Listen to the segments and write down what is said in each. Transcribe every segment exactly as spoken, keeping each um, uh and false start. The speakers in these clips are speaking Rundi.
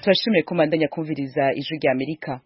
turashimire kumandanya kumviriza ijwi rya Amerika.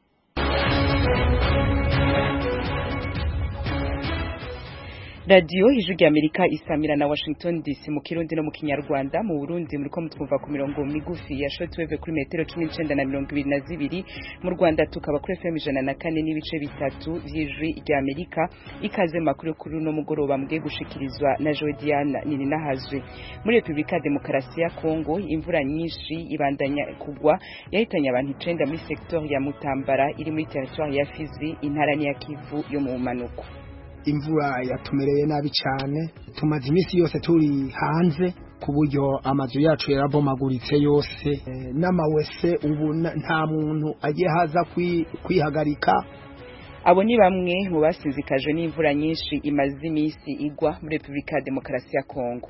Radio ijwi rya Amerika isamira na Washington D C mu Kirundi no mu Kinyarwanda. Mu Burundi muriko mutwumva ku mirongo migufi ya shortwave kuri metero cumi n'icenda na mirongo ibiri na zibiri. Mu Rwanda tukaba kuri F M ijana na kane n'ibice bitatu vy'ijwi rya Amerika. Ikaze makuru kuri no mugoroba mugiye gushikirizwa na Jodiana Nininahazwe. Muri Republika Demokarasi ya Kongo imvura nyinshi ibandanya kugwa yahitanye abantu icenda muri secteur ya Mutambara iri muri territoire ya Fizi intara ya Kivu yo mu manuko. Imvura yatumereye nabi cyane, tumaze iminsi yose turi hanze ku buryo amazu yacu yarabomaguritse yose, e, n'amawese ubu nta muntu agiye haza kwihagarika. Abo ni bamwe mu basinzikajwe n'imvura nyinshi imaze iminsi igwa muri Republika ya Demokarasi ya Kongo.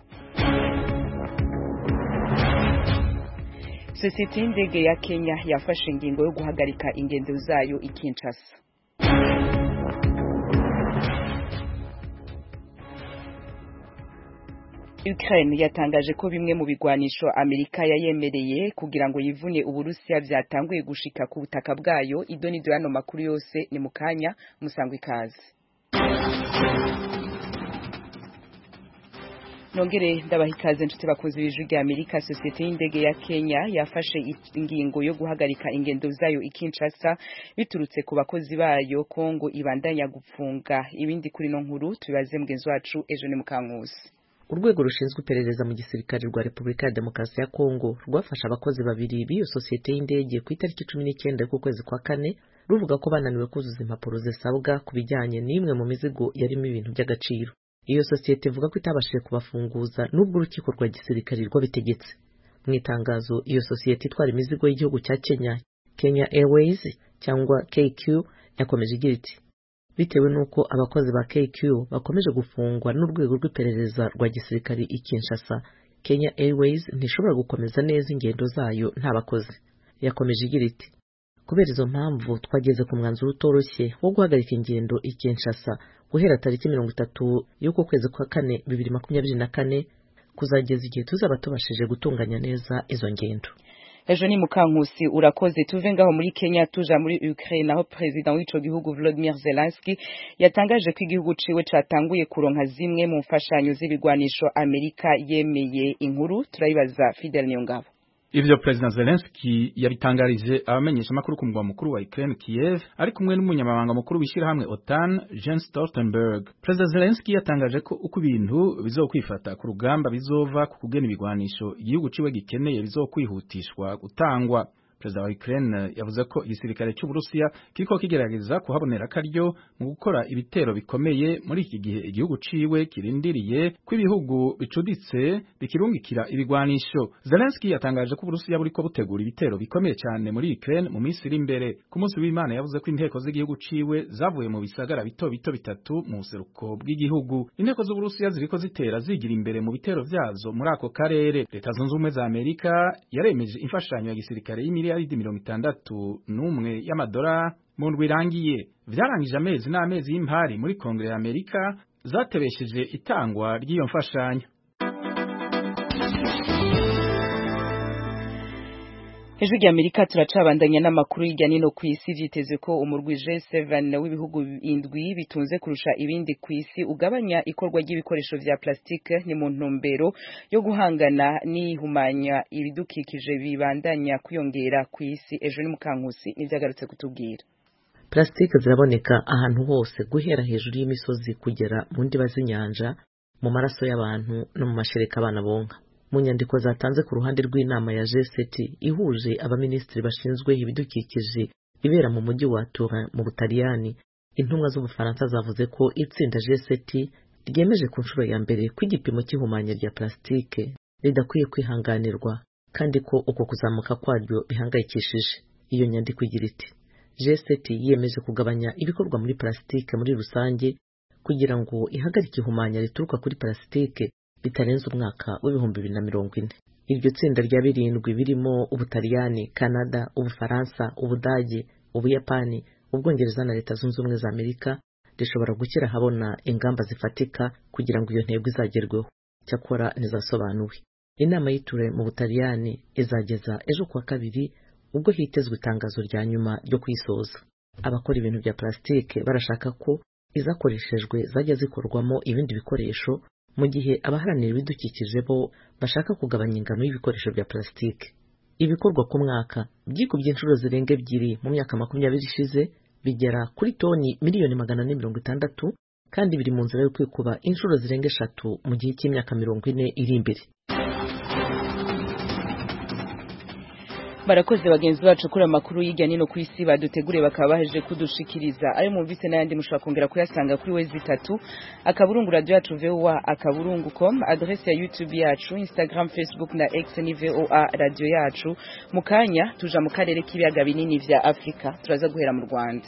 Sosiyete y'indege ya Kenya yafashe ingingo yo guhagarika ingendo zayo i Kinshasa. Ukraine yatangaje ko bimwe mu bigwanisho Amerika yayemereye kugira ngo yivune Uburusiya vyatanguye gushika ku butaka bwayo. Idoni doyano makuru yose ni mukanya musangwe ikaze. Nongere ndabaha ikaze nshuti bakunzi b'ijwi rya Amerika. Sosiyete y'indege ya Kenya yafashe ingingo yo guhagarika ingendo zayo i Kinshasa biturutse ku bakozi bayo. Kongo ibandanya gupfunga. Ibindi kuri no nkuru tubibaze mugenzi wacu Ejo Mukankusi. Urwego rushinzwe iperereza mu gisirikare rwa Republika ya Demokarasi ya Kongo rwafashe abakozi babiri b'iyo sosiyete y'indege ku itariki cumi n'icyenda y'ukwezi kwa kane ruvuga ko bananiwe kuzuza impapuro zisabwa ku bijyanye n'imwe mu mizigo yarimo ibintu by'agaciro. Iyo sosiyete ivuga ko itabashije kubafunguza n'ubwo urukiko rwa gisirikare rwabitegetse. Mu itangazo iyo sosiyete itwara imizigo y'igihugu cya Kenya, Kenya Airways cyangwa K Q, yakomeje igira iti: bitewe nuko abakozi ba K Q bakomeje gufungwa n'urwego rw'iperereza rwa gisirikare i Kinshasa, Kenya Airways ntishobora gukomeza neza ingendo zayo nta bakozi. Yakomeje igira iti: kubera izo mpamvu twageze ku mwanzuro utoroshye wo guhagarika ingendo i Kinshasa guhera tariki mirongo itatu y'uko kwezi kwa kane bibiri makumyabiri na kane kuzageza igihe tuzaba tubashije gutunganya neza izo ngendo. Ejo ni Mukankusi urakoze. Tuve ngaho muri Kenya tuja muri Ukraine aho president w'ico gihugu Volodymyr Zelensky yatangaje ko igihugu ciwe catanguye kuronka zimwe mu mfashanyo z'ibigwanisho Amerika yemeye. Inkuru turayibaza Fidel Nyongabo. Ivyo President Zelensky yabitangarije abamenyesha makuru ku mugwa mukuru wa Ukraine Kiev ari kumwe n'umunyamabanga mukuru w'ishira hamwe OTAN Jens Stoltenberg. President Zelensky yatangaje ko uko ibintu bizokwifata ku rugamba bizova ku kugena ibigwanisho igihugu ciwe gikeneye bizokwihutishwa gutangwa. President wa Ukraine yavuze ko igisirikare cy'u Burusiya kiriko kigerageza kuhabonera akaryo mu gukora ibitero bikomeye muri iki gihe igihugu ciwe kirindiriye ko ibihugu bicuditse bikirungikira ibigwanisho. Zelensky yatangaje ko Burusiya buriko butegura ibitero bikomeye cyane muri Ukraine mu minsi iri imbere. Ku munsi w'Imana yavuze ko inteko z'igihugu ciwe zavuye mu bisagara bito bito bitatu mu buseruko bw'igihugu. Inteko z'u Burusiya ziriko zitera zigira imbere mu bitero vyazo muri ako karere. Leta zunze ubumwe za Amerika yaremeje imfashanyo ya gisirikare y'imiliyaridi mirongo itandatu n'umwe y'amadolari mu ndwi irangiye. Vyarangije amezi n'amezi y'impari muri Kongere ya Amerika zatebesheje itangwa ry'iyo mfashanyo. Ijwi rya Amerika turacabandanya n'amakuru hirya no ku isi. Vyitezwe ko umurwi G seven w'ibihugu indwi bitunze kurusha ibindi ku isi ugabanya ikorwa ry'ibikoresho vya plastike ni mu ntumbero yo guhangana n'ihumanya ibidukikije bibandanya kuyongera ku isi. Ejo ni Mukankusi nivyagarutse kutubwira. Plastike ziraboneka ahantu hose guhera hejuru y'imisozi kugera mu ndiba z'inyanja, mu maraso y'abantu no mu mashereka abana bonka. Mu nyandiko zatanze ku ruhande rw'inama ya G seven ihuje abaminisitiri bashinzwe ibidukikije ibera mu mujyi wa Turin mu Butaliyani, intumwa z'Ubufaransa zavuze ko itsinda G seven ryemeje ku nshuro ya mbere ko igipimo cy'ihumanya rya plastike ridakwiye kwihanganirwa kandi ko uko kuzamuka kwaryo bihangayikishije. Iyo nyandiko igira iti: G seven yiyemeje kugabanya ibikorwa muri plastike muri rusange kugira ngo ihagarike ihumanya rituruka kuri plastike bitarenze umwaka w'ibihumbi bibiri na mirongo ine. Iryo tsinda rya birindwi birimo Ubutaliyani, Canada, Ubufaransa, Ubudage, Ubuyapani, Ubwongereza na Leta Zunze Ubumwe za Amerika rishobora gukira habona ingamba zifatika kugira ngo iyo ntego izagerweho. Cyakora ntizasobanuwe. Inama y'iture mu Butaliyani izageza ejo kwa kabiri ubwo hitezwe itangazo rya nyuma ryo kwisoza. Abakora ibintu bya plastike barashaka ko izakoreshejwe zajya zikorwamo ibindi bikoresho, mu gihe abaharanira ibidukikije bo bashaka kugabanya ingano y'ibikoresho bya plastike. Ibikorwa ku mwaka byikubye inshuro zirenga ebyiri mu myaka makumyabiri ishize, bigera kuri toni miliyoni magana ane mirongo itandatu, kandi biri mu nzira yo kwikuba inshuro zirenga eshatu mu gihe cy'imyaka mirongo ine iri imbere. Barakoze bagenzi bacu kuri amakuru y'ijya nino ku isi badutegure bakaba baheje kudushikiriza. Ayo mumvise n'ayandi mushobora kongera kuyasanga kuri wezi itatu akaburungu radio yacu V O A akaburungu com, adresse ya YouTube yacu, Instagram, Facebook na X ni V O A radio yacu. Mukanya tuja mu karere k'ibiyaga binini vya Afrika, turaza guhera mu Rwanda.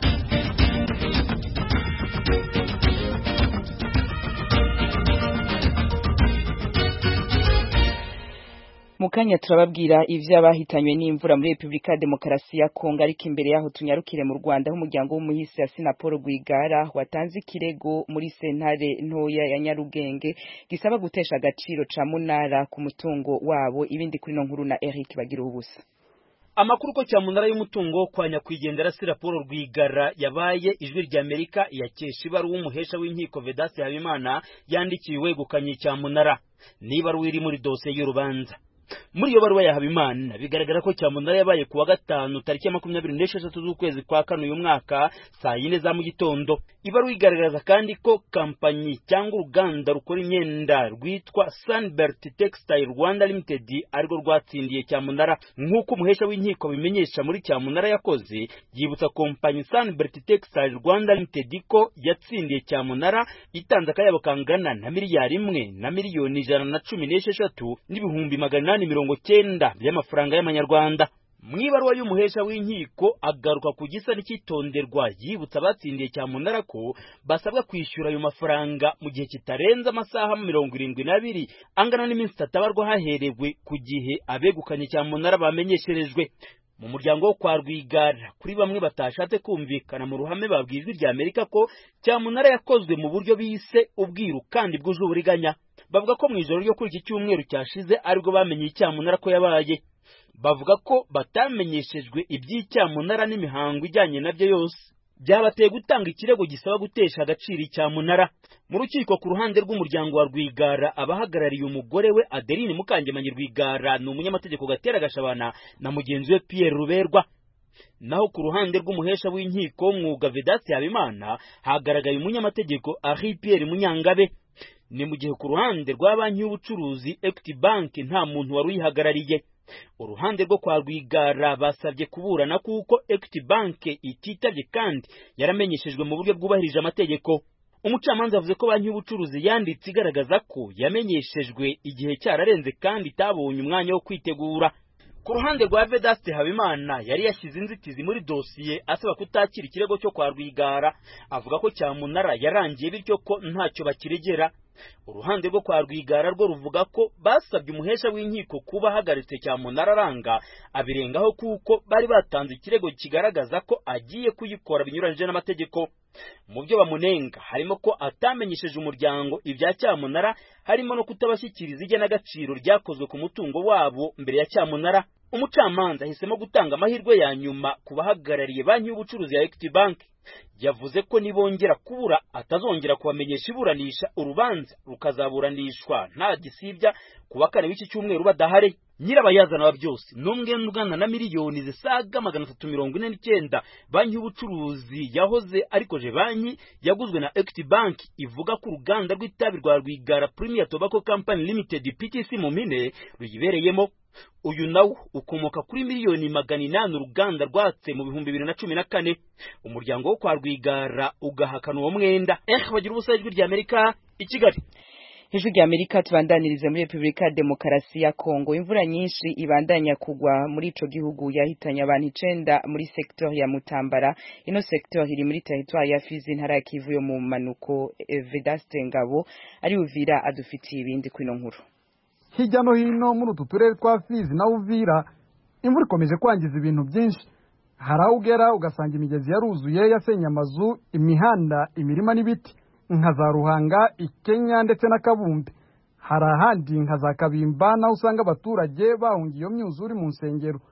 Mukanya turababwira ivy'abahitanywe n'imvura muri Republika ya Demokarasi ya Kongo, ariko imbere yaho tunyarukire mu Rwanda aho umuryango w'umuhisi ya Sinapolo Rwigara watanze ikirego muri sentare ntoya ya Nyarugenge gisaba gutesha agaciro ca Munara ku mutungo wabo. Ibindi kuri no nkuru na Eric bagira ubusa. Amakuru ko cyamunara y'umutungo kwa nyakwigendera Sinapolo Rwigara yabaye ijwi rya Amerika yakesha ibaruwa w'umuhesha w'inkiko Vedaste Habimana yandikiwe gukanye cyamunara. Niba ruwiri muri dosiye y'urubanza. Muri iyo baruwa ya Habimana bigaragara ko cyamunara yabaye kuwa gatanu tariki ya makumyabiri n'esheshatu z'ukwezi kwa kane uyu mwaka saa yine za mu gitondo. Ibaruwa igaragaza kandi ko kampanyi cyangwa uruganda rukora imyenda rwitwa Sunbert Textile Rwanda Limited ariko rwatsindiye cyamunara. Nk'uko umuhesha w'inkiko bimenyesha muri cyamunara yakoze, yibutsa kompanyi Sunbert Textile Rwanda Limited ko yatsindiye cyamunara itanze akayabo kangana na miliyari imwe na miliyoni ijana na cumi n'esheshatu n'ibihumbi magana inani mirongo cyenda by'amafaranga y'amanyarwanda. Mwibaruwa y'umuhesha w'inkiko agaruka ku gisa n'ikitonderwa, yibutsa batsindiye cyamunara ko basabwa kwishyura ayo mafaranga mu gihe kitarenze amasaha mirongo irindwi n'abiri angana n'iminsi itatu abarwa haherewe ku gihe abegukanye cyamunara bamenyesherejwe. Mu muryango wo kwa Rwigara kuri bamwe batashatse kumvikana mu ruhame babwijwe rya Amerika ko cyamunara yakozwe mu buryo bise ubwiru kandi bwuje uburiganya. Bavuga ko mu ijoro ryo kuri iki cyumweru cyashize aribwo bamenye icyamunara ko yabaye. Bavuga ko batamenyeshejwe iby'icyamunara n'imihango ijyanye nabyo yose. Byabateye gutanga ikirego gisaba gutesha agaciro icyamunara. Mu rukiko ku ruhande rw'umuryango wa Rwigara abahagarariye umugore we Adeline Mukangemanyi Rwigara ni umunyamategeko Gatera Gashabana na mugenzi we Pierre Ruberwa. Naho ku ruhande rw'umuhesha w'inkiko mwuga Vedaste Habimana hagaragaye umunyamategeko Henri Pierre Munyangabe. Ni mu gihe ku ruhande rwa banki y'ubucuruzi Equity Bank nta muntu wari uyihagarariye. Uruhande rwo kwa Rwigara basabye kuburana kuko Equity Bank ititabye kandi yaramenyeshejwe mu buryo bwubahirije amategeko. Umucamanza avuze ko banki y'ubucuruzi yanditse igaragaza ko yamenyeshejwe igihe cyararenze kandi itabonye umwanya wo kwitegura. Ku ruhande rwa Vedaste Habimana yari yashyize inzitizi muri dosiye asaba kutakira ikirego cyo kwa Rwigara, avuga ko cyamunara yarangiye bityo ko ntacyo bakiregera. Uruhande rwo kwa Rwigara rwo ruvuga ko basabye umuhesha w'inkiko kuba hagaritse cyamunara aranga abirengaho kuko bari batanze ikirego kigaragaza ko agiye kuyikora binyuranyije n'amategeko. Mu byo bamunenga harimo ko atamenyesheje umuryango ibya cyamunara, harimo no kutabashyikiriza igenagaciro ryakozwe ku mutungo wabo mbere ya cyamunara. Umucamanza ahisemo gutanga amahirwe ya nyuma ku bahagarariye banki y'ubucuruzi ya Equity Bank. Yavuze ko nibongera kubura atazongera kubamenyesha iburanisha, urubanza rukazaburanishwa nta gisibya kuwa kane w'iki cyumweru badahari. Nyirabayazana wa byose n'umwe n'ugana na miliyoni zisaga magana atatu mirongo ine n'icyenda banki y'ubucuruzi yahoze ariko je banki yaguzwe na Equity Bank ivuga ko uruganda rw'itabi rwa Rwigara Premier Tobacco Company Limited P T C mu mpine ruyibereyemo. Uyu nawo ukomoka kuri miliyoni magana inani uruganda rwatse mu bihumbi bibiri na cumi na kane. Umuryango wo kwa Rwigara ugahakana uwo mwenda. Eh bagira ubusa ijwi rya Amerika i Kigali. Ijwi rya Amerika tubandanirize muri Republika ya Demokarasi ya Kongo. Imvura nyinshi ibandanya kugwa muri ico gihugu yahitanye abantu icenda muri secteur ya Mutambara. Ino secteur iri muri territoire ya Fizi ntara ya Kivu yo mu manuko. Vedaste Ngabo ari Uvira adufitiye ibindi kwino nkuru. Hirya no hino muri utu turere twa Fizi na Uvira imvura ikomeje kwangiza ibintu byinshi. Harawugera ugasanga imigezi yaruzuye yasenye amazu, imihanda, imirima n'ibiti nka za Ruhanga, Ikenya ndetse na Kabumbe. Hari ahandi nka za Kabimba naho usanga abaturage bahungiye iyo myuzure mu nsengero.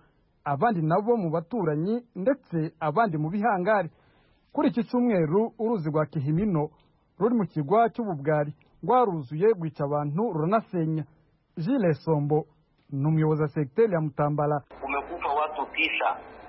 abandi nabo mu baturanyi ndetse abandi mu bihangari. Kuri iki cyumweru uruzi rwa Kihimino ruri mu kigwa cy'ububwari rwaruzuye rwica abantu ruranasenya. Jules Sombo ni umuyobozi wa sekiteri ya Mutambala. Kumekufa watu tisa,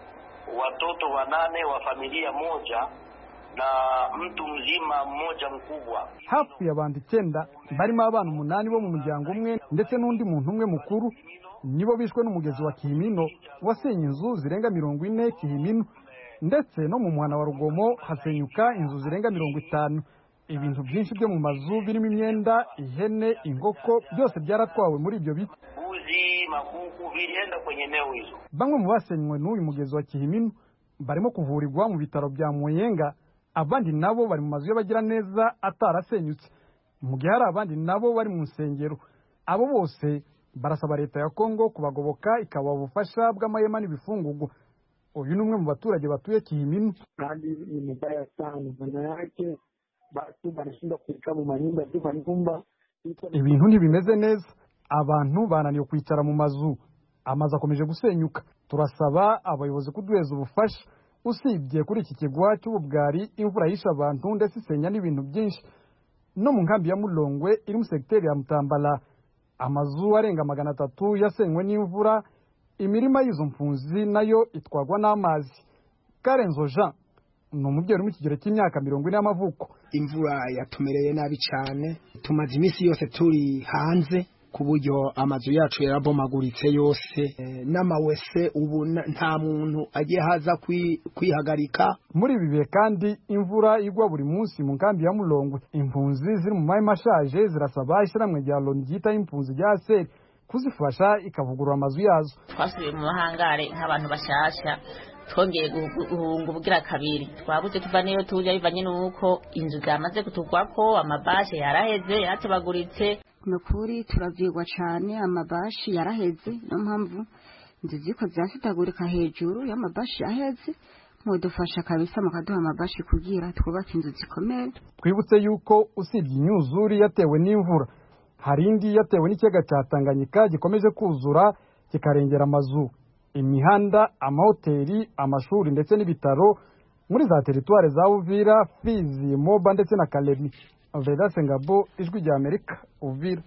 watoto wanane wa familia moja na mtu mzima mmoja mkubwa. Hafi y'abantu icyenda barimo abana umunani bo mu muryango umwe ndetse n'undi muntu umwe mukuru nibo bishwe n'umugezi wa Kihimino wasenye inzu zirenga mirongo ine Kihimino, ndetse no mu muhana wa Rugomo hasenyuka inzu zirenga mirongo itanu. Ibintu byinshi byo mu mazu birimo imyenda, ihene, inkoko byose byaratwawe muri ibyo biti. Buzi, makuku vilienda kwenye eneo hizo. Bamwe mu basenywe n'uyu mugezi wa Kihimino barimo kuvurirwa mu bitaro bya Muyenga, abandi nabo bari mu mazu y'abagira neza atarasenyutse, mu gihe hari abandi nabo bari mu nsengero. Abo bose barasaba leta ya Kongo kubagoboka ikabaha ubufasha bw'amahema n'ibifungurwa. Uyu ni umwe mu baturage batuye Kihimino. Hali ni mbaya sana, maana yake batu banashinda kukaa mu manyumba tu manyumba. Ibintu ntibimeze neza, abantu bananiwe kwicara mu mazu, amazu akomeje gusenyuka. Turasaba abayobozi kuduheza ubufasha. Usibye kuri iki kigwa cy'ububwari imvura yisha abantu ndetse isenya n'ibintu byinshi. No mu nkambi ya Mulongwe iri mu sekiteri ya Mutambala, amazu arenga magana atatu yasenywe n'imvura, imirima y'izo mpunzi nayo itwagwa n'amazi. Karenzo Jean ni umubyeyi uri mu kigero cy'imyaka mirongo ine y'amavuko. Imvura yatumereye nabi cyane, tumaze iminsi yose turi hanze ku buryo amazu yacu yarabomaguritse yose, e, n'amawese ubu nta muntu agiye haza kwihagarika. Muri ibi bihe kandi imvura igwa buri munsi mu nkambi ya Mulongwe. Impunzi ziri mu mahema ashaje zirasaba ishyirahamwe rya Loni ryita impunzi rya A S E R kuzifasha ikavugurura amazu yazo. Twasubiye mu mahangare nk'abantu bashasha, twongeye guhunga ubugira kabiri. Twabuze tuva niyo tuje bivanye nuko inzu zamaze kutugwako, amabashe yaraheze yaratebaguritse. Nukuri turavyigwa cyane, amabashi yaraheze, no mpamvu inzu ziko zasitagurika hejuru y'amabashi aheze. Mudufasha kabisa mukaduha amabashi kugira twubake inzu zikomeye. Twibutse yuko usibye inyuzuri yatewe n'imvura, hari indi yatewe n'ikiyaga cya Tanganyika gikomeje kuzura kikarengera amazu, imihanda, amahoteli, amashuri ndetse n'ibitaro muri za teritware za Uvira, Fizi, Moba ndetse na Kalemi. Veda Sengabo, Ijwi rya Amerika, Uvira.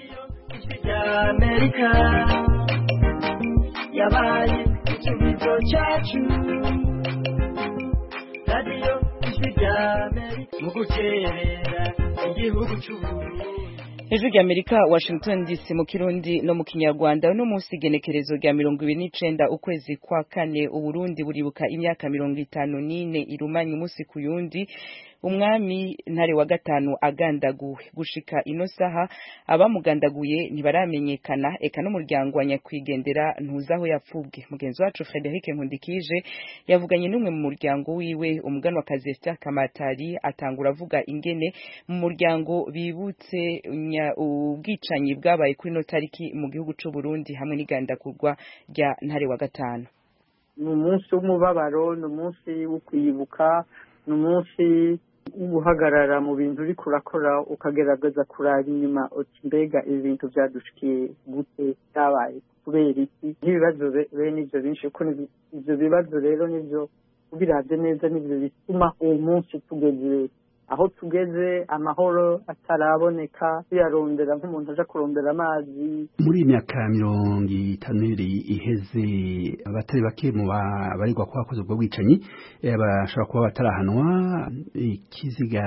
Ijwi rya Amerika yabaye ikibazo cyacu. Radio Ijwi rya Amerika mu guterera igihugu cy'Uburundi. Ijwi rya Amerika, Washington D C mu Kirundi no mu Kinyarwanda. No munsi igenekerezo rya mirongo ibiri n'icenda ukwezi kwa kane Uburundi buribuka imyaka mirongo itanu n'ine irumanye umunsi ku yundi umwami Ntare wa gatanu agandaguwe. Gushika ino saha abamugandaguye ntibaramenyekana, eka n'umuryango wa nyakwigendera ntuzaho yapfubwe. Mugenzi wacu Frederic Nkundikije yavuganye n'umwe mu muryango wiwe, umuganwa Kazesta Kamatari, atangura avuga ingene mu muryango bibutse ubwicanyi bwabaye kuri no tariki mu gihugu cy'u Burundi hamwe n'igandagurwa rya Ntare wa gatanu. Ni umunsi w'umubabaro, ni umunsi wo kwibuka, ni umunsi uguhagarara mu bintu uri kurakora ukagerageza kuraba inyuma uti mbega ibintu byadushikiye gute, byabaye kubera iki. N'ibibazo bene ibyo binshi, kuko ibyo bibazo rero nibyo ubiravye neza nibyo bituma uwo munsi tugeze aho tugeze, amahoro ataraboneka, tuyarondera nk'umuntu aja kurondera amazi. Muri imyaka mirongo itanu iheze abatari bake mu baregwa ko bakoze ubwo bwicanyi bashobora kuba batarahanwa. Ikiziga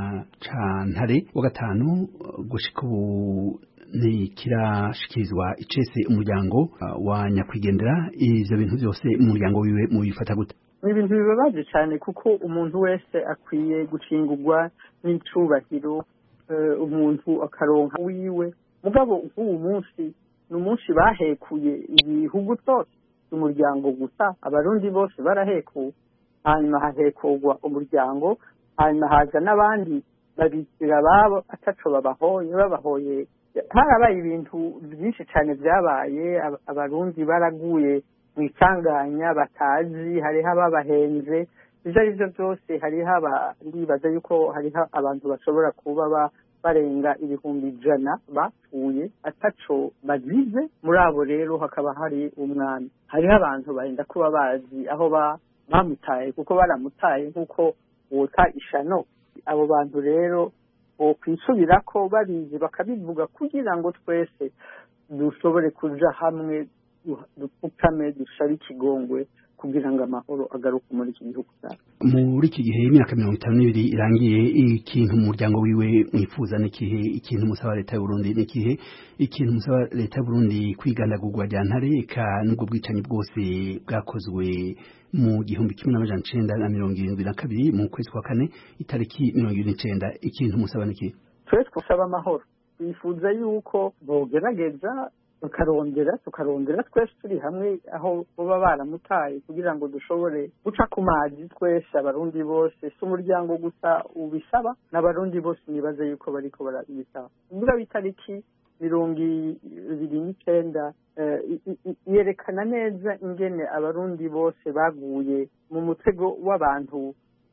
ca Ntare wa gatanu gushika ubu ntikirashikirizwa icese umuryango wa nyakwigendera. Ivyo bintu byose umuryango wiwe mubifata gute? Ni ibintu bibabaje cyane, kuko umuntu wese akwiye gucingurwa n'icubahiro, umuntu akaronka wiwe. Mugabo uwo munsi ni umunsi bahekuye ibihugu byose, umuryango gusa, abarundi bose barahekuwe, hanyuma hahekurwa umuryango, hanyuma haza n'abandi babikira babo ataco babahoye babahoye. Harabaye ibintu byinshi cyane byabaye, abarundi baraguye mwitanganya batazi, hariho ababahenze. Ivyo ari byo byose hariho ndibaza yuko hariho abantu bashobora kuba barenga ibihumbi ijana bapfuye ataco bazize. Muri abo rero hakaba hari umwami, hariho abantu barenda kuba bazi aho ba bamutaye kuko baramutaye nk'uko wota ishano. Abo bantu rero bo kwisubira ko babizi bakabivuga kugira ngo twese dushobore kuja hamwe dupfukame dusabe ikigongwe kugira ngo amahoro agaruke muri iki gihugu cyacu. Muri iki gihe imyaka mirongo itanu n'ibiri irangiye, ikintu umuryango wiwe mwifuza n'ikihe? Ikintu musaba leta y'u Burundi n'ikihe? Ikintu musaba leta y'u Burundi kwigandagurwa rya ntare eka n'ubwo bwicanyi bwose bwakozwe mu gihumbi kimwe n'amajana icenda na mirongo irindwi na kabiri mu kwezi kwa kane itariki mirongo irindwi n'icenda, ikintu musaba n'ikihe? Twese twasaba amahoro, twifuza yuko bogerageza tukarondera tukarondera twese turi hamwe aho baba baramutaye kugira ngo dushobore guca ku mazi twese abarundi bose, si umuryango gusa ubisaba n'abarundi bose nibaze yuko bariko barabisaba. Muri itariki mirongo ibiri n'icenda yerekana neza ingene abarundi bose baguye mu mutego w'abantu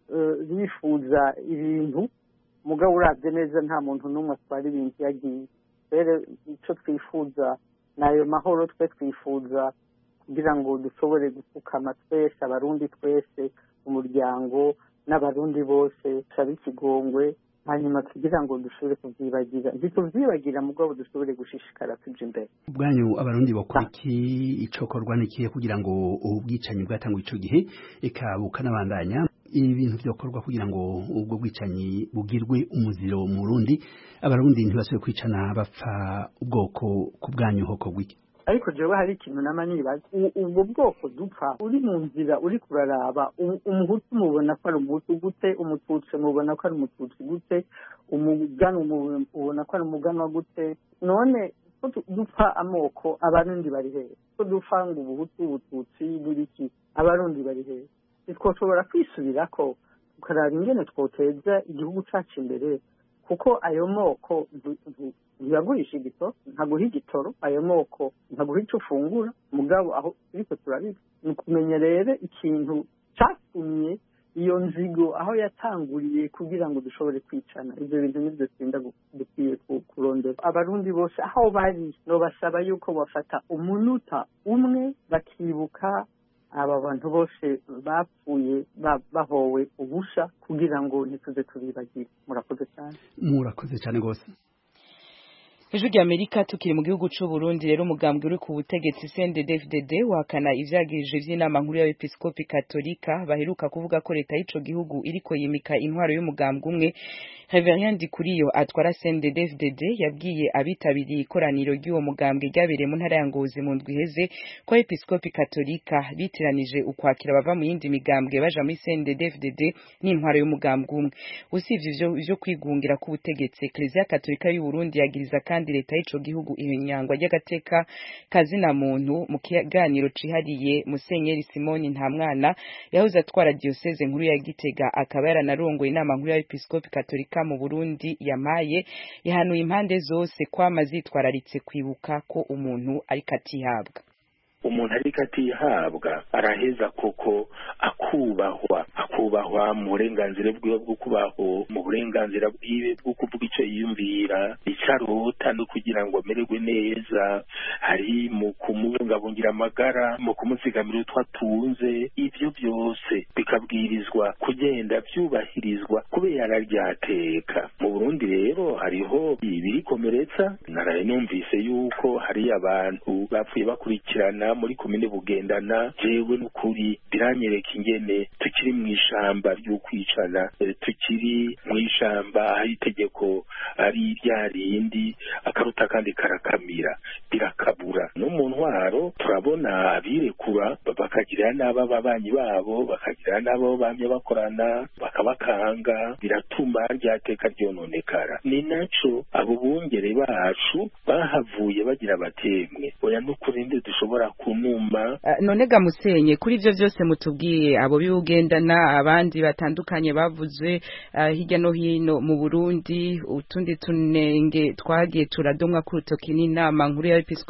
bifuza ibintu mugabo uravye neza nta muntu n'umwe atwara ibintu yagiye. Rero ico twifuza nayo mahoro, twe twifuza kugira ngo dushobore gupfukama twese abarundi twese umuryango n'abarundi bose tusabe ikigongwe, hanyuma kugira ngo dushobore kuvyibagira ntituvyibagira mugabo dushobore gushishikara tuja imbere. Ubwanyu abarundi bakora iki, icokorwa n'ikihe kugira ngo ubwicanyi bwatanguye ico gihe eka bukanabandanya? Ibintu byokorwa kugira ngo ubwo bwicanyi bugirwe umuziro mu Burundi, abarundi ntibasubire kwicana bapfa ubwoko ku bwanyu hoko gwiki? Ariko jewe hari ikintu namanibaza, ubwo bwoko dupfa uri mu nzira uri kuraraba umuhutu mubona ko ari umuhutu gute, umututsi mubona ko ari umututsi gute, umugano mubona ko ari umuganwa gute. None ko dupfa amoko abarundi bari hehe? Ko dupfa ngo ubuhutu ubututsi n'ibiki abarundi bari hehe? Twoshobora kwisubirako tukaraba ingene twoteza igihugu cacu imbere, kuko ayo moko ntiyagurisha igitoro, ntaguha igitoro, ayo moko ntaguha ico ufungura, mugabo aho turiko turabiba ni ukumenya rero ikintu catumye iyo nzigo aho yatanguriye kugira ngo dushobore kwicana. Ivyo bintu nivyo twinda dukwiye kurondera. Abarundi bose aho bari nobasaba yuko bafata umunota umwe bakibuka aba bantu bose bapfuye bahowe ubusha kugira ngo ntituze tubibagire. Murakoze cyane. Murakoze cyane gose. Ijwi ry'Amerika tukiri mu gihugu c'u Burundi rero umugambwe uri ku butegetsi C N D D F D D wakana ivyagirije vy'inama nkuru y'abepiskopi katolika baheruka kuvuga ko leta y'ico gihugu iriko yimika intwaro y'umugambwe umwe. Reverien Ndikuriyo atwara C N D D F D D yabwiye abitabiriye ikoraniro ry'uwo mugambwe ryabereye mu ntara ya Ngozi mu ndwi iheze ko episkopi katolika bitiranije ukwakira bava mu yindi migambwe baja muri C N D D F D D n'intwaro y'umugambwe umwe. Usivye ivyo byo kwigungira ku butegetsi, Ecclesia Katolika y'u Burundi yagiriza kandi leta y'ico gihugu ibinyangwa ry'agateka kazina muntu. Mu kiganiro cihariye Musenyeri Simoni Ntamwana yahoze atwara diocese nkuru ya Gitega akaba yaranarongoye inama nkuru y'abepiskopi katolika mu Burundi yamaye yahanuye impande zose kwama zitwararitse kwibuka ko umuntu ariko atihabwa. Umuntu ariko atihabwa araheza koko akubahwa akubahwa mu burenganzira bwiwe bwo kubaho, mu burenganzira bwiwe bwo kuvuga icyo yiyumvira, icarota no kugira ngo amererwe neza, hari mu kumubungabungira amagara, mu kumuzigamira utwo atunze. Ibyo byose bikabwirizwa kugenda byubahirizwa kubera ryateka. Mu Burundi rero hariho ibirikomeretsa. Naraye numvise yuko hari abantu bapfuye bakurikirana muri komine Bugendana. Jewe n'ukuri biranyereka ingene tukiri mu ishamba ry'ukwicana, tukiri mu ishamba aho itegeko ari ryarindi akaruta kandi karakamira birakabura. No mu ntwaro turabona abirekura bakagira n'aba babanyi babo, bakagira n'abo bamye bakorana bakabakanga, biratuma ryateka ryononekara. Ni naco abo bungere bacu bahavuye bagira batemwe oya n'ukuri ndi dushobora kunuma. Uh, none ga Musenye, kuri ivyo vyose mutubwiye abo bibugendana abandi batandukanye bavuzwe uh, hirya no hino mu Burundi, utundi tunenge twagiye turadomwa ku rutoki n'inama nkuru y'abepiskopi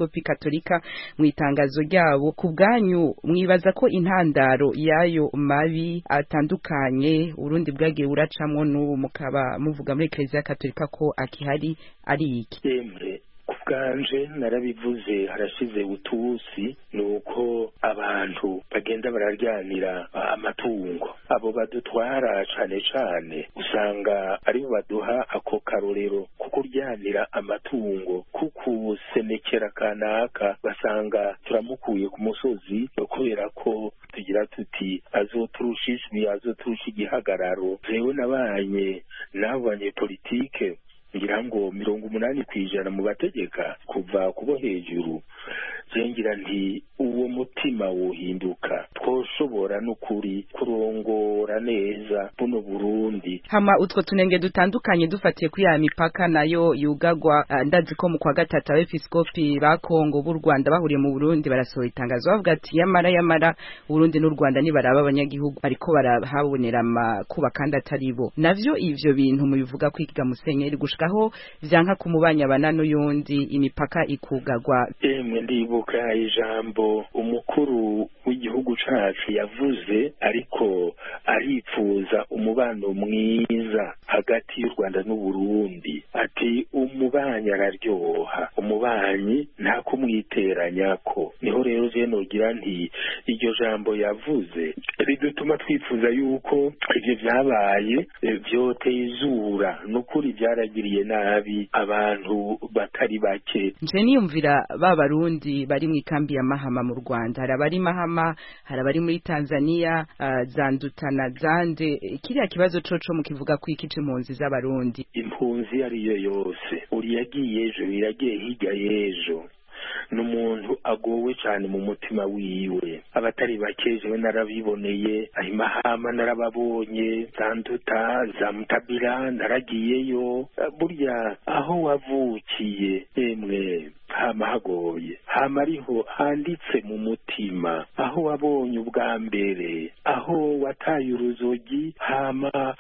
y'abepiskopi katolika mu itangazo ryabo. Ku bwanyu mwibaza ko intandaro yayo mabi atandukanye Urundi bwagiye uracamwo n'ubu mukaba muvuga muri Eklezia Katolika ko akihari ari iki? Emre kubwanje narabivuze harashize utusi nuko abantu bagenda bararyanira amatungo, abo badutwara cane cane usanga aribo baduha ako karorero kukuryanira amatungo, kukusenekera kanaka basanga turamukuye ku musozi kubera ko tugira tuti azoturusha ijwi azoturusha igihagararo. Jewe nabanye n'abo banyepolitike ngira ngo mirongo umunani kwijana mu bategeka kuva kubo hejuru, zengira nti uwo mutima wohinduka twoshobora n'ukuri kurongora neza buno Burundi. Hama utwo tunenge dutandukanye dufatiye kuri ya mipaka nayo yugagwa, uh, ndazi ko mu kwa gatatu abepiskopi ba Kongo b'u Rwanda bahuriye mu Burundi barasohoye itangazo bavuga ati yamara yamara Burundi n'u Rwanda ni baraba abanyagihugu ariko barahabonera amakuba kandi atari bo. Navyo ivyo bintu mubivuga kwiga Musenyeri gushikaho vyanka kumubanya banano yundi imipaka ikugagwa. Emwe ndibuka ijambo umukuru w'igihugu cacu yavuze, ariko aripfuza umubano mwiza hagati y'u Rwanda n'u Burundi, ati umubanyi araryoha, umubanyi nta kumwiteranyako. Niho rero je nogira nti iryo jambo yavuze ridutuma twifuza yuko ivyo vyabaye vyoteye izura, nukuri vyaragiriye nabi abantu batari bake. Nje niyumvira ba Barundi bari mu ikambi ya Mahama mu Rwanda, hari abari Mahama, hari abari muri Tanzania, uh, zandutana zande. Kiriya kibazo coco mukivuga ko iki c'impunzi z'abarundi? Impunzi ariyo yose uri yagiye ejo iragiye hirya y'ejo n'umuntu agowe cyane mu mutima wiwe. Abatari bakeje we narabiboneye, ahi Mahama narababonye, zanduta za Mutabira naragiyeyo. Burya aho wavukiye emwe hama hagoye, hama ariho handitse mu mutima, aho wabonye ubwa mbere, aho wataye uruzogi hama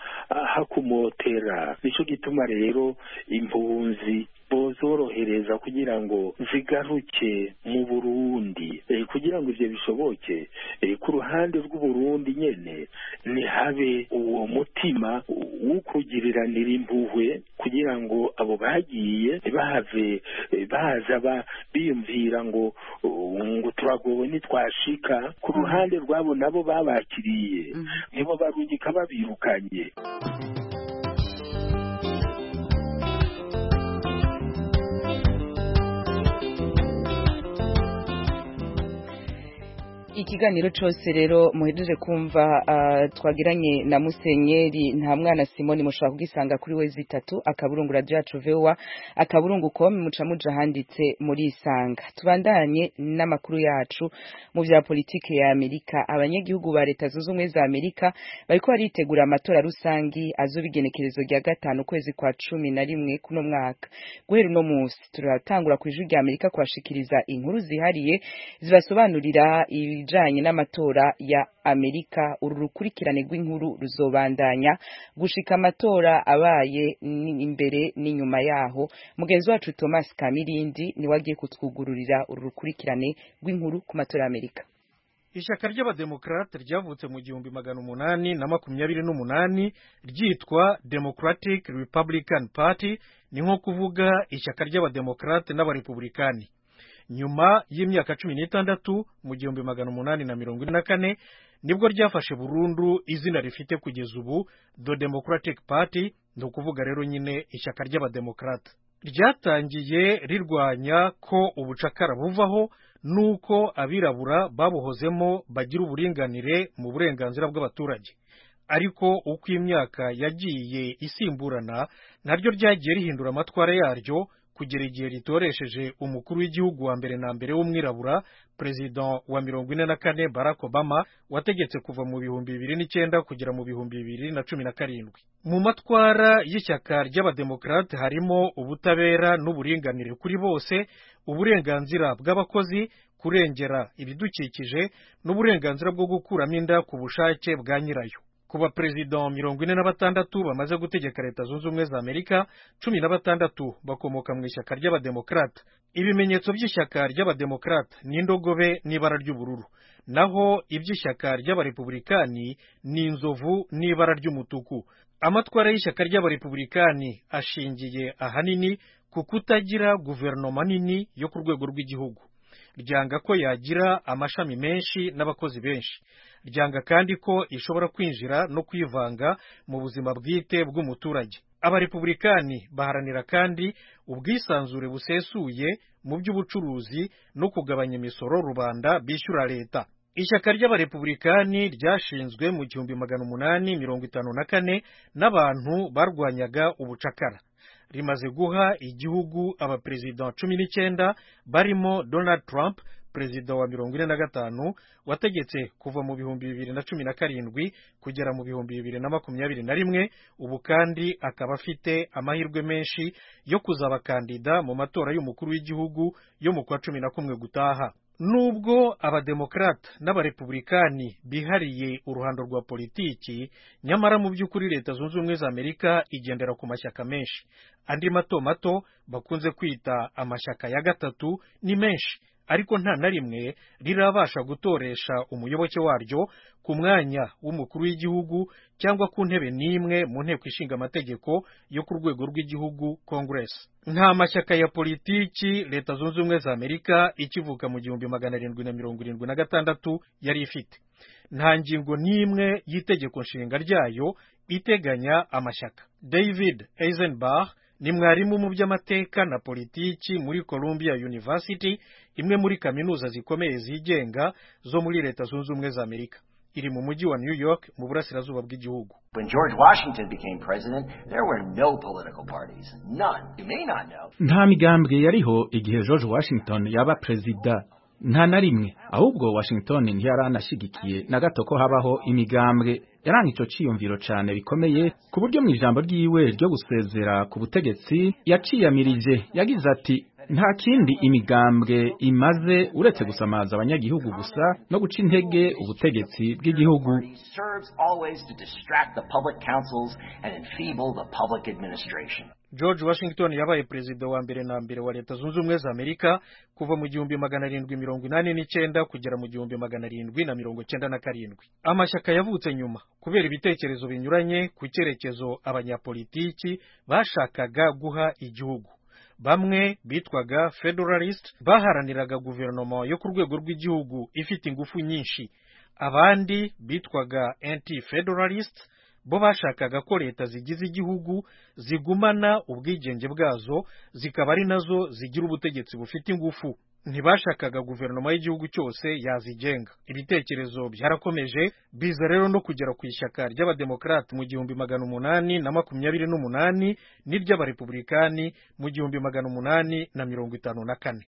hakumotera. Nico gituma rero impunzi bozorohereza kugira ngo zigaruke mu Burundi. E, kugira ngo ivyo bishoboke, e, ku ruhande rw'u Burundi nyene ni habe uwo mutima w'ukugiriranira impuhwe kugira ngo abo bagiye bahave baza ba biyumvira ngo ngo turagowe nitwashika. Ku ruhande rwabo nabo babakiriye nibo barungika babirukanye. Ikiganiro cyose rero muhejeje kumva uh, twagiranye na Musenyeri nta mwana Simoni mushobora kugisanga kuri we zitatu akaburungu radio yacu vewa akaburungu com muca muja handitse muri isanga. Tubandanye n'amakuru yacu mu vya politike ya Amerika. Abanyagihugu ba leta zunze ubumwe za Amerika bariko baritegura amatora rusangi azobigenekerezo rya gatanu kwezi kwa cumi na rimwe kuno mwaka. Guhera uno munsi turatangura ku ijwi rya Amerika kwashikiriza inkuru zihariye zibasobanurira ibijanye n'amatora ya Amerika. Uru rukurikirane rw'inkuru ruzobandanya gushika amatora abaye imbere n'inyuma yaho. Mugenzi wacu Thomas Kamirindi ni wagiye kutwugururira uru rukurikirane rw'inkuru ku matora ya Amerika. Ishyaka ry'abademokrate ryavutse mu gihumbi magana umunani na makumyabiri n'umunani ryitwa Democratic Republican Party, ni nko kuvuga ishyaka ry'abademokrate n'abarepublikani. Nyuma y'imyaka cumi n'itandatu mu gihumbi magana umunani na mirongo ine na kane nibwo ryafashe burundu izina rifite kugeza ubu The Democratic Party, ni ukuvuga rero nyine ishyaka ry'abademokrate. Ryatangiye rirwanya ko ubucakara buvaho nuko abirabura babuhozemo bagira uburinganire mu burenganzira bw'abaturage. Ariko uko imyaka yagiye isimburana naryo ryagiye rihindura amatwara yaryo kugera igihe ritoresheje umukuru w'igihugu wa mbere na mbere w'umwirabura, President wa mirongo ine na kane Barack Obama, wategetse kuva mu bihumbi bibiri n'icyenda kugera mu bihumbi bibiri na cumi na karindwi. Mu matwara y'ishyaka ry'abademokrate harimo ubutabera n'uburinganire kuri bose, uburenganzira bw'abakozi, kurengera ibidukikije n'uburenganzira bwo gukuramo inda ku bushake bwa nyirayo. ku baperezida mirongo ine na batandatu bamaze gutegeka leta zunze ubumwe za Amerika, cumi na batandatu bakomoka mu ishyaka ry'abademokarata. Ibimenyetso by'ishyaka ry'abademokarata ni indogobe n'ibara ry'ubururu, naho iby'ishyaka ry'abarepublikani ni inzovu n'ibara ry'umutuku. Amatwara y'ishyaka ry'abarepublikani ashingiye ahanini ku kutagira guverinoma nini yo ku rwego rw'igihugu. Ryanga ko yagira amashami menshi n'abakozi benshi. Ryanga kandi ko ishobora kwinjira no kwivanga mu buzima bwite bw'umuturage. Abarepublikani baharanira kandi ubwisanzure busesuye mu by'ubucuruzi no kugabanya imisoro rubanda bishyura leta. Ishyaka ry'abarepublikani ryashinzwe mu gihumbi magana umunani mirongo itanu na kane n'abantu barwanyaga ubucakara. Rimaze guha igihugu abaperezida cumi n'icyenda barimo Donald Trump, perezida wa mirongo ine na gatanu wategetse kuva mu bihumbi bibiri na cumi na karindwi kugera mu bihumbi bibiri na makumyabiri na rimwe, ubu kandi akaba afite amahirwe menshi yo kuzaba kandida mu matora y'umukuru w'igihugu yo mu kwa cumi na kumwe gutaha. Nubwo abademokarata n'abarepublikani bihariye uruhando rwa politiki, nyamara mu by'ukuri leta zunze ubumwe za Amerika igendera ku mashyaka menshi. Andi mato mato bakunze kwita amashyaka ya gatatu ni menshi, ariko nta na rimwe rirabasha gutoresha umuyoboke waryo ku mwanya w'umukuru w'igihugu cyangwa ku ntebe n'imwe mu nteko ishinga amategeko yo ku rwego rw'igihugu Congress. Nta mashyaka ya politiki leta zunze ubumwe za Amerika ikivuka mu gihumbi magana arindwi na mirongo irindwi na gatandatu yari ifite. Nta ngingo n'imwe y'itegeko nshinga ryayo iteganya amashyaka. David Eisenbach ni mwarimu mu by'amateka na politiki muri Columbia University, imwe muri kaminuza zikomeye zigenga zo muri leta zunze ubumwe za Amerika. Iri mu mujyi wa New York mu burasirazuba bw'igihugu. When George Washington became president, there were no political parties. None. You may not know. Nta migambwe yariho igihe George Washington yaba perezida. Nta na rimwe. Ahubwo Washington ntiyaranashigikiye na gato ko habaho imigambwe. Yaranga ico ciyumviro cane bikomeye ku buryo mu ijambo ryiwe ryo gusezera ku butegetsi yaciyamirije, yagize ati nta kindi imigambwe imaze uretse gusamaza abanyagihugu gusa no guca intege ubutegetsi bw'igihugu. George Washington yabaye perezida wa mbere na mbere wa leta zunze ubumwe za Amerika kuva mu gihumbi magana arindwi mirongo inani n'icyenda kugera mu gihumbi magana arindwi na mirongo cyenda na karindwi. Amashyaka yavutse nyuma kubera ibitekerezo binyuranye ku cyerekezo abanyapolitiki bashakaga guha igihugu. Bamwe bitwaga Federalist baharaniraga guverinoma yo ku rwego rw'igihugu ifite ingufu nyinshi. Abandi bitwaga Anti-Federalist bo bashakaga ko leta zigize igihugu zigumana ubwigenge bwazo, zikaba ari nazo zigira ubutegetsi bufite ingufu. Ntibashakaga guverinoma y'igihugu cyose yazigenga. Ibitekerezo byarakomeje biza rero no kugera ku ishyaka ry'abademokarate mu gihumbi magana umunani na makumyabiri n'umunani n'iry'abarepublikani mu gihumbi magana umunani na mirongo itanu na kane.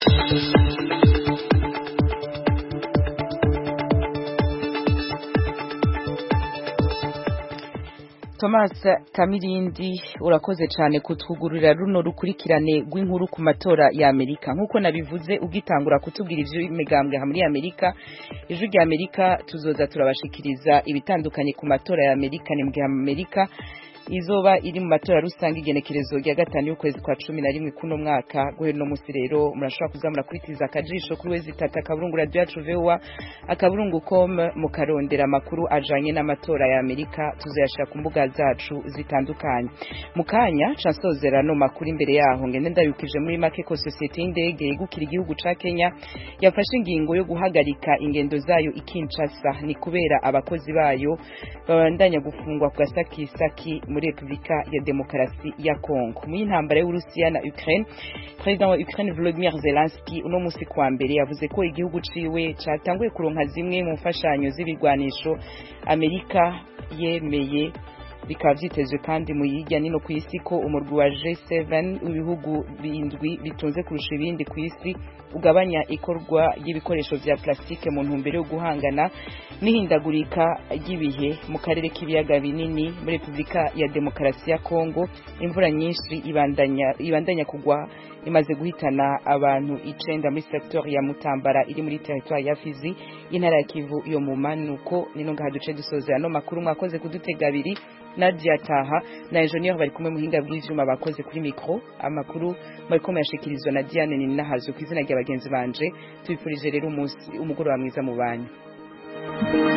Thomas Kamirindi, urakoze cyane kutwugurura runo rukurikirane rw'inkuru ku matora ya Amerika. Nkuko nabivuze ugitangura kutubwira ivyo imigambwe ha muri Amerika, ijwi rya Amerika tuzoza turabashikiriza ibitandukanye ku matora ya Amerika. Ni mbwe Amerika izoba iri mu matora rusange igenekerezo rya gatanu y'ukwezi kwa cumi na rimwe kuno mwaka. Guhera no musi rero murashobora kuzamura kwitiza akajisho kuri wezi tata akaburungu radio yacu V O A akaburungu com mukarondera makuru ajanye n'amatora ya Amerika, tuzayashira ku mbuga zacu zitandukanye. Mukanya chansozera no makuru imbere yaho ngende ndabikije muri make ko societe y'indege yegukira igihugu ca Kenya yafashe ingingo yo guhagarika ingendo zayo ikinshasa, ni kubera abakozi bayo babandanya gufungwa ku gasakisaki muri Republika ya Demokarasi ya Kongo. Mu intambara y'Urusiya na Ukraine, President wa Ukraine Volodymyr Zelensky uno musi kwa mbere yavuze ko igihugu ciwe catanguye kuronka zimwe mu mfashanyo z'ibigwanisho Amerika yemeye bikaba vyitezwe kandi mu yijya nino ku isi ko umurwi wa G seven ibihugu bindwi bitunze kurusha ibindi ku isi ugabanya ikorwa y'ibikoresho vya plastike mu ntumbero yo guhangana n'ihindagurika ry'ibihe mu karere k'ibiyaga binini muri Republika ya Demokarasi ya Kongo. Imvura nyinshi ibandanya ibandanya kugwa imaze guhitana abantu icenda muri secteur ya Mutambara iri muri territoire ya Fizi intara ya Kivu yo mu manuko. Nino ngaha duce dusoza no makuru mwakoze kudutega abiri Nadia Taha na engineer bari kumwe muhinga bw'ivyuma bakoze kuri micro. Amakuru bariko yashikirizwa na Diane Ninahazo kwizina ry'abagenzi banje. Tubipurije rero umunsi umugoroba mwiza mu banyu.